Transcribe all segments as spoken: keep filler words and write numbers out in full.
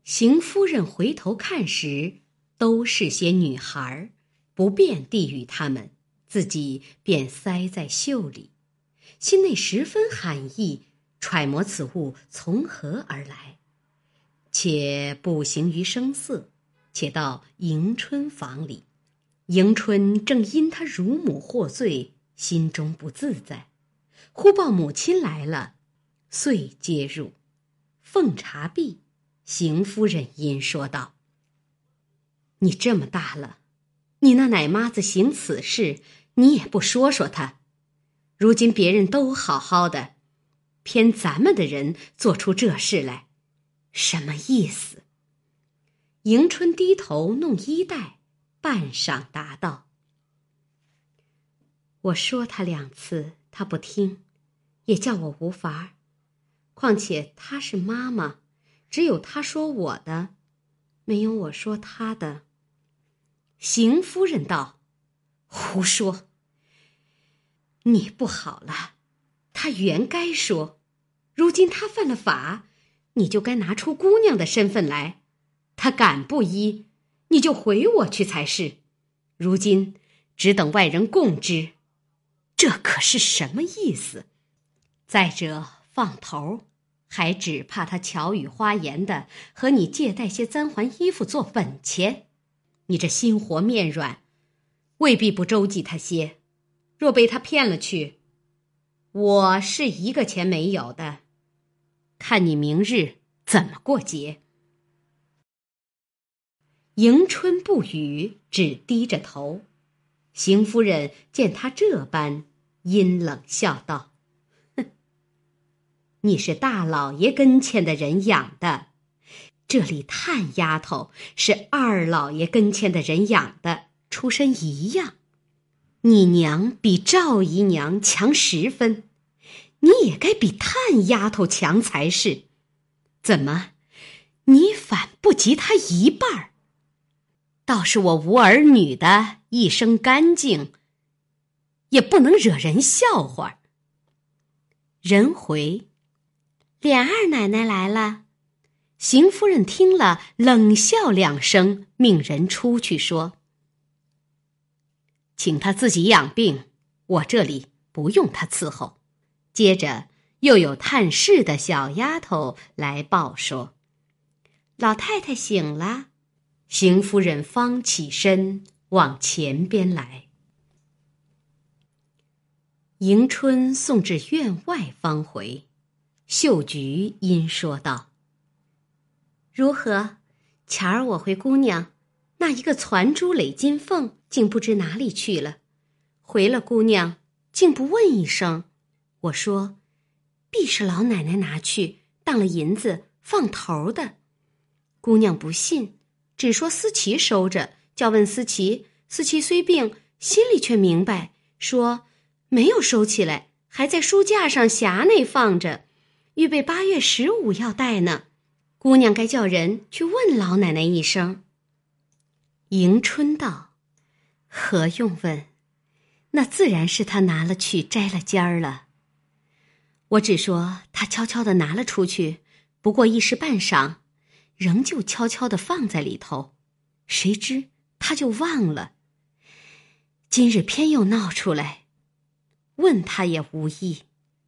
邢夫人回头看时，都是些女孩，不便递与他们，自己便塞在袖里，心内十分含意，揣摩此物从何而来。且不形于声色，且到迎春房里，迎春正因他乳母获罪，心中不自在，忽报母亲来了，遂接入。奉茶毕，邢夫人因说道：你这么大了，你那奶妈子行此事，你也不说说她。如今别人都好好的，偏咱们的人做出这事来，什么意思？迎春低头弄衣带，半晌答道：我说他两次，他不听，也叫我无法。况且他是妈妈，只有他说我的，没有我说他的。邢夫人道：胡说！你不好了，他原该说，如今他犯了法，你就该拿出姑娘的身份来，他敢不依，你就回我去才是。如今只等外人供之，这可是什么意思？再者放头，还只怕他巧语花言的和你借贷些簪环衣服做本钱，你这心活面软，未必不周济他些。若被他骗了去，我是一个钱没有的，看你明日怎么过节。迎春不语，只低着头。邢夫人见他这般，阴冷笑道：哼，你是大老爷跟前的人养的，这里探丫头是二老爷跟前的人养的，出身一样。你娘比赵姨娘强十分，你也该比探丫头强才是。怎么，你反不及她一半儿？倒是我无儿女的，一生干净，也不能惹人笑话。人回，琏二奶奶来了。邢夫人听了，冷笑两声，命人出去说：请她自己养病，我这里不用她伺候。接着又有探视的小丫头来报说：老太太醒了。邢夫人方起身往前边来。迎春送至院外方回，秀菊因说道：如何？前儿我回姑娘，那一个攒珠垒金凤竟不知哪里去了，回了姑娘竟不问一声。我说必是老奶奶拿去当了银子放头的。姑娘不信，只说思琪收着，叫问思琪，思琪虽病，心里却明白，说没有收起来，还在书架上匣内放着，预备八月十五要带呢。姑娘该叫人去问老奶奶一声。迎春道：何用问？那自然是她拿了去摘了尖儿了。我只说她悄悄地拿了出去，不过一时半晌，仍旧悄悄地放在里头，谁知她就忘了。今日偏又闹出来，问她也无益。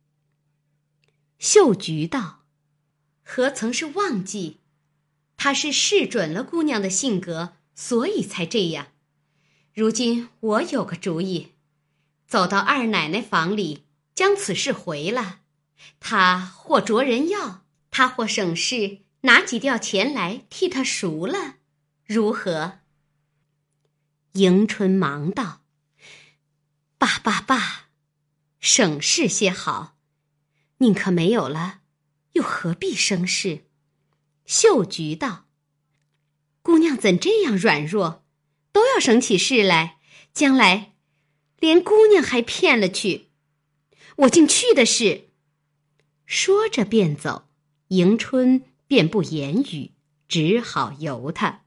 秀菊道：何曾是忘记？她是试准了姑娘的性格，所以才这样。如今我有个主意，走到二奶奶房里，将此事回了，她或着人要，她或省事，拿几吊钱来替她赎了，如何？迎春忙道：罢罢罢，省事些好，宁可没有了，又何必生事？秀菊道：姑娘怎这样软弱，都要省起事来，将来连姑娘还骗了去，我竟去的是。说着便走，迎春便不言语，只好由他。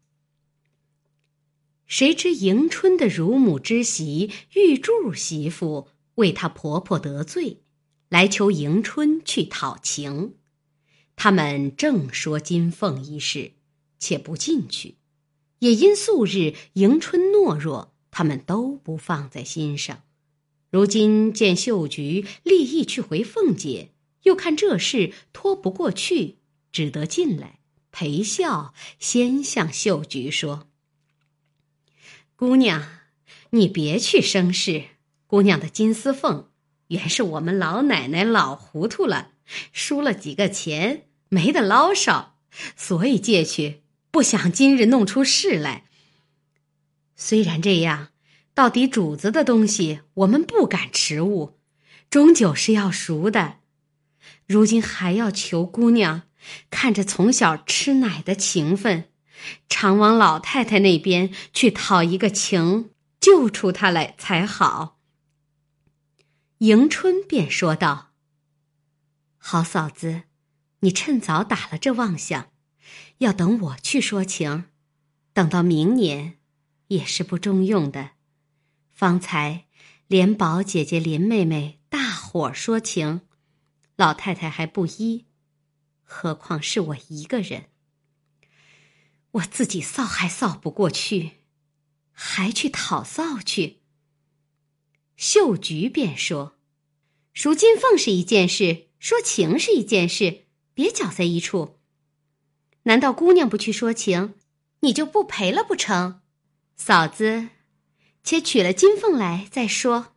谁知迎春的乳母之媳玉柱媳妇为她婆婆得罪，来求迎春去讨情。 他们正说金凤一事，且不进去，也因素日迎春懦弱，他们都不放在心上。如今见秀菊立意去回凤姐，又看这事拖不过去，只得进来陪笑，先向秀菊说：“姑娘，你别去生事，姑娘的金丝凤原是我们老奶奶老糊涂了，输了几个钱没得捞少，所以借去，不想今日弄出事来。虽然这样，到底主子的东西我们不敢迟误，终究是要赎的。如今还要求姑娘看着从小吃奶的情分，常往老太太那边去讨一个情，救出她来才好。”迎春便说道：“好嫂子，你趁早打了这妄想，要等我去说情，等到明年也是不中用的。方才连宝姐姐、林妹妹大伙说情，老太太还不依，何况是我一个人？我自己臊还臊不过去，还去讨臊去。”秀菊便说：“赎金凤是一件事，说情是一件事，别搅在一处。难道姑娘不去说情，你就不陪了不成？嫂子，且取了金凤来再说。”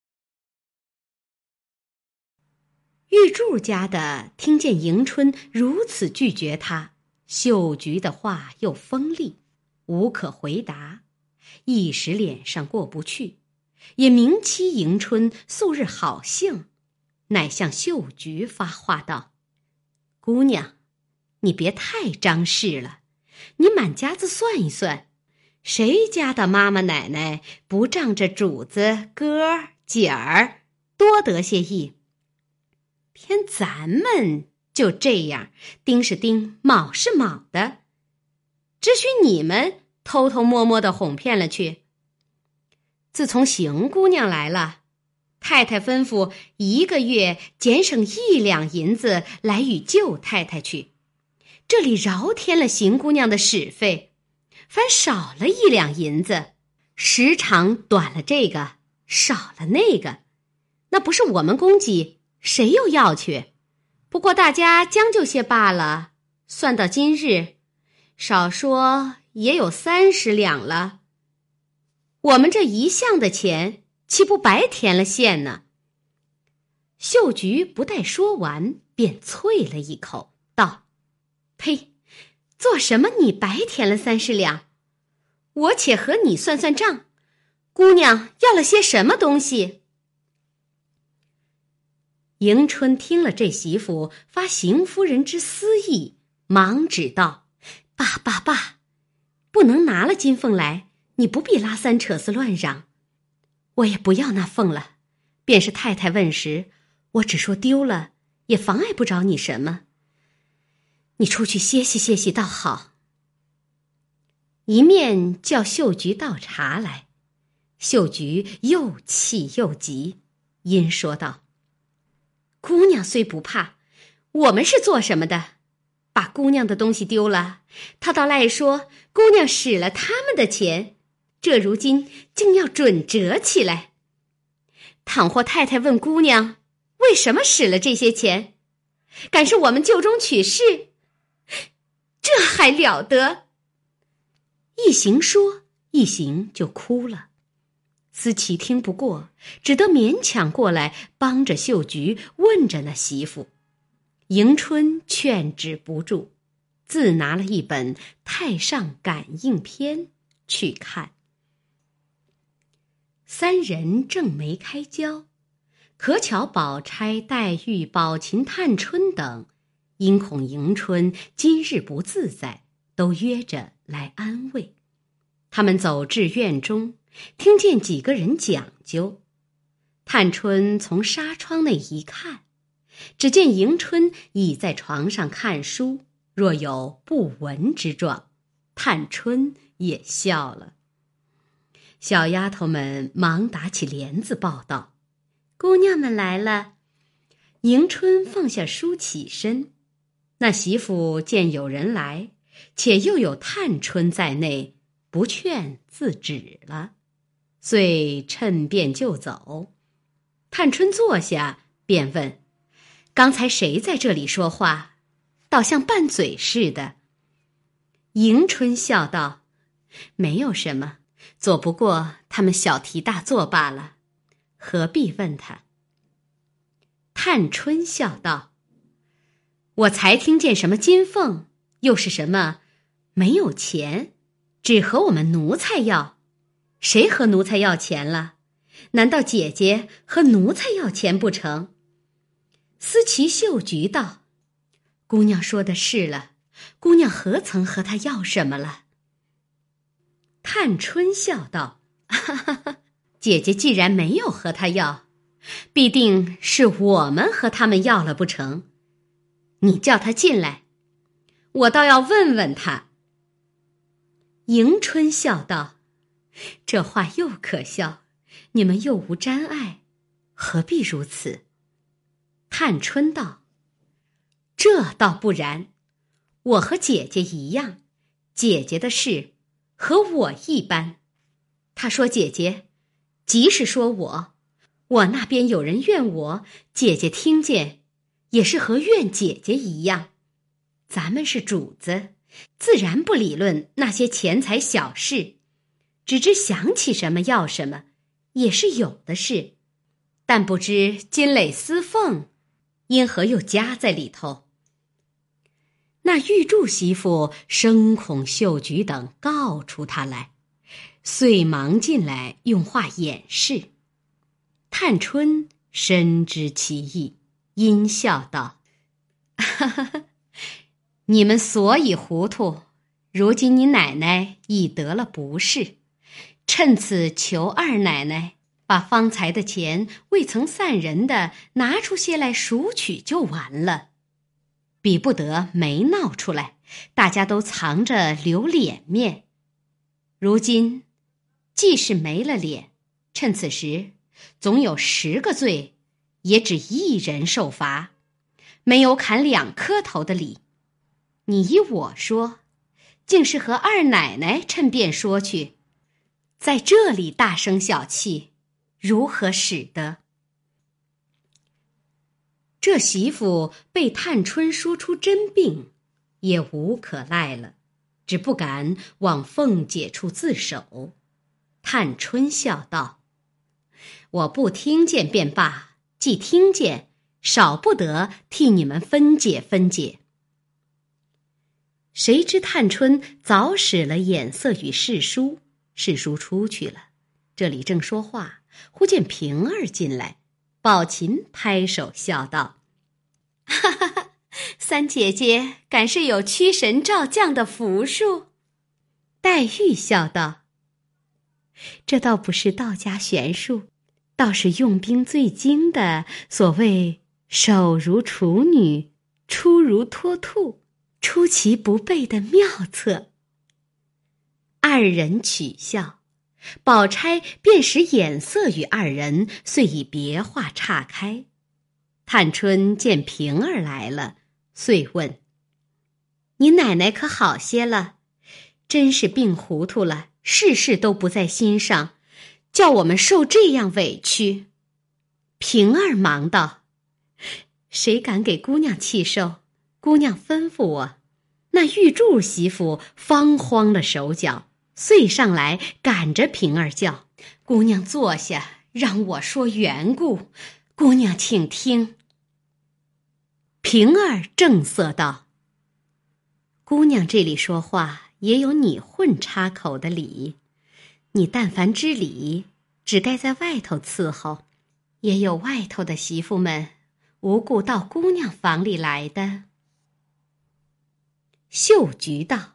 玉柱家的听见迎春如此拒绝他，秀菊的话又锋利，无可回答，一时脸上过不去，也明期迎春素日好性，乃向秀菊发话道：“姑娘，你别太张氏了，你满家子算一算，谁家的妈妈奶奶不仗着主子哥儿姐儿多得些意？偏咱们就这样，丁是丁，卯是卯的，只许你们偷偷摸摸的哄骗了去。自从邢姑娘来了，太太吩咐一个月减省一两银子来与舅太太去，这里饶添了邢姑娘的使费，反少了一两银子，时常短了这个，少了那个，那不是我们供给，谁又要去？不过大家将就些罢了，算到今日，少说也有三十两了。我们这一项的钱，岂不白填了线呢？”秀菊不待说完，便啐了一口，道：“呸！做什么你白填了三十两？我且和你算算账，姑娘要了些什么东西？”迎春听了这媳妇发邢夫人之私意，忙止道：“爸爸爸，不能拿了金凤来，你不必拉三扯四乱嚷，我也不要那凤了。便是太太问时，我只说丢了，也妨碍不着你什么。你出去歇息歇息倒好。”一面叫秀菊倒茶来，秀菊又气又急，因说道：“姑娘虽不怕，我们是做什么的？把姑娘的东西丢了，她倒赖说姑娘使了他们的钱，这如今竟要准折起来。倘或太太问姑娘为什么使了这些钱，敢是我们旧中取事，这还了得！”一行说，一行就哭了。思琪听不过，只得勉强过来帮着秀菊问着那媳妇。迎春劝止不住，自拿了一本《太上感应篇》去看。三人正没开交，可巧宝钗、黛玉、宝琴、探春等因恐迎春今日不自在，都约着来安慰。他们走至院中，听见几个人讲究。探春从纱窗内一看，只见迎春倚在床上看书，若有不闻之状。探春也笑了。小丫头们忙打起帘子报道：“姑娘们来了。”迎春放下书起身， 那媳妇见有人来，且又有探春在内，不劝自止了，遂趁便就走。探春坐下，便问：刚才谁在这里说话？倒像拌嘴似的。迎春笑道：没有什么，左不过他们小题大做罢了，何必问他？探春笑道：我才听见什么金凤，又是什么没有钱，只和我们奴才要。谁和奴才要钱了？难道姐姐和奴才要钱不成？思琪秀菊道：姑娘说的是了，姑娘何曾和他要什么了？探春笑道：哈哈哈，姐姐既然没有和他要，必定是我们和他们要了不成？你叫他进来，我倒要问问他。迎春笑道：这话又可笑，你们又无沾爱，何必如此？探春道：这倒不然，我和姐姐一样，姐姐的事和我一般。她说姐姐，即是说我，我那边有人怨我，姐姐听见也是和怨姐姐一样。咱们是主子，自然不理论那些钱财小事，只知想起什么要什么，也是有的事，但不知金垒丝凤因何又加在里头。那玉柱媳妇生恐秀菊等告出他来，遂忙进来用话掩饰。探春深知其意，阴笑道：哈哈哈，你们所以糊涂，如今你奶奶已得了不是，趁此求二奶奶把方才的钱未曾散人的拿出些来赎取就完了，比不得没闹出来，大家都藏着留脸面。如今既是没了脸，趁此时总有十个罪，也只一人受罚，没有砍两颗头的理。你依我说，竟是和二奶奶趁便说去，在这里大声小气，如何使得？这媳妇被探春说出真病，也无可赖了，只不敢往凤姐处自首。探春笑道：我不听见便罢，既听见，少不得替你们分解分解。谁知探春早使了眼色与世叔，世叔出去了，这里正说话，忽见平儿进来，宝琴拍手笑道：哈哈哈，三姐姐敢是有驱神召将的符术？黛玉笑道：这倒不是道家玄术，倒是用兵最精的所谓手如处女，出如脱兔，出其不备的妙策。二人取笑，宝钗便使眼色与二人，遂以别话岔开。探春见平儿来了，遂问：你奶奶可好些了？真是病糊涂了，事事都不在心上，叫我们受这样委屈。平儿忙道：谁敢给姑娘气受？姑娘吩咐我。那玉柱媳妇方慌了手脚，遂上来赶着平儿叫：姑娘坐下，让我说缘故，姑娘请听。平儿正色道：姑娘这里说话也有你混插口的理，你但凡知理，只该在外头伺候，也有外头的媳妇们无故到姑娘房里来的。秀菊道：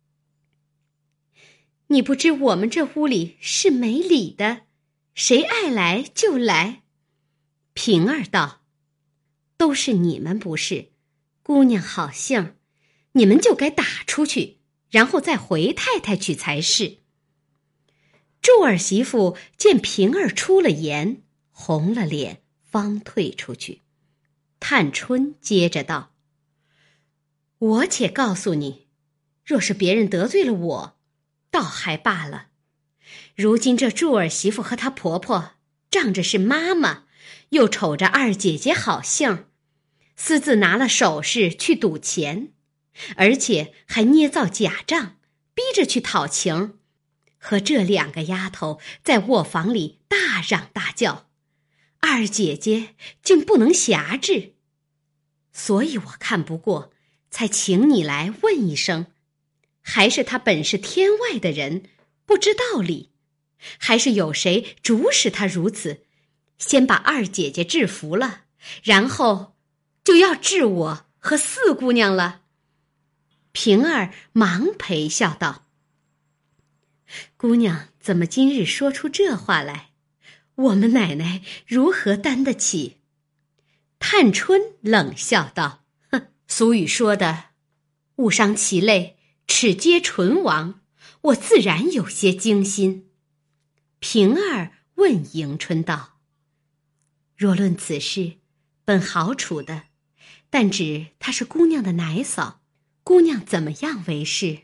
你不知我们这屋里是没理的，谁爱来就来。平儿道：都是你们不是，姑娘好性，你们就该打出去，然后再回太太去才是。柱儿媳妇见平儿出了言，红了脸，方退出去。探春接着道： 我且告诉你，若是别人得罪了我，倒还罢了。如今这柱儿媳妇和她婆婆仗着是妈妈，又瞅着二姐姐好性，私自拿了首饰去赌钱，而且还捏造假账，逼着去讨情，和这两个丫头在卧房里大嚷大叫，二姐姐竟不能辖制。所以我看不过，才请你来问一声，还是她本是天外的人，不知道理，还是有谁主使她如此，先把二姐姐制服了，然后就要治我和四姑娘了？平儿忙陪笑道：姑娘怎么今日说出这话来？我们奶奶如何担得起？探春冷笑道：哼，俗语说的误伤其类，齿皆唇亡，我自然有些惊心。平儿问迎春道：若论此事，本好处的，但只她是姑娘的奶嫂，姑娘怎么样为是？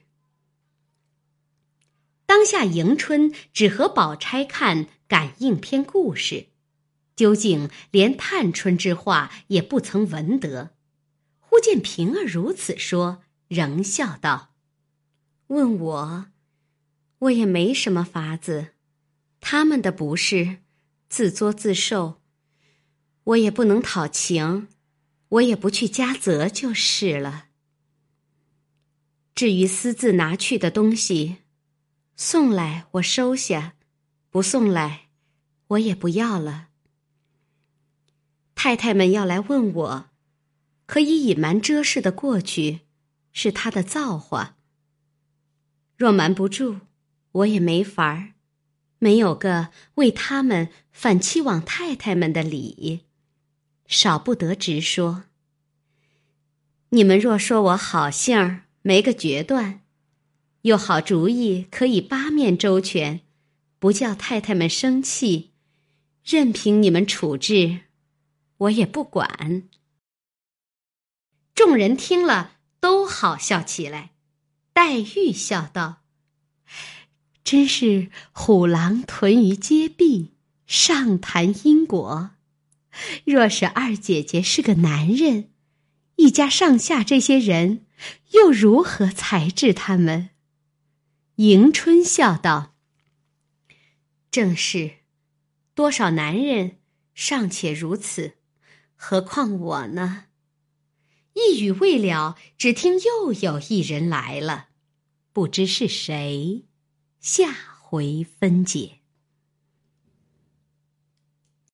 当下迎春只和宝钗看感应篇故事，究竟连探春之话也不曾闻得。忽见平儿如此说，仍笑道：问我，我也没什么法子，他们的不是自作自受，我也不能讨情，我也不去加责就是了。至于私自拿去的东西，送来我收下，不送来我也不要了。太太们要来问我，可以隐瞒遮饰的过去，是他的造化。若瞒不住，我也没法儿，没有个为他们反期望太太们的理，少不得直说。你们若说我好性儿没个决断，有好主意可以八面周全，不叫太太们生气，任凭你们处置，我也不管。众人听了都好笑起来。黛玉笑道：真是虎狼屯于街壁，上谈因果。若是二姐姐是个男人，一家上下这些人又如何裁制他们？迎春笑道：正是，多少男人尚且如此，何况我呢？一语未了，只听又有一人来了，不知是谁，下回分解。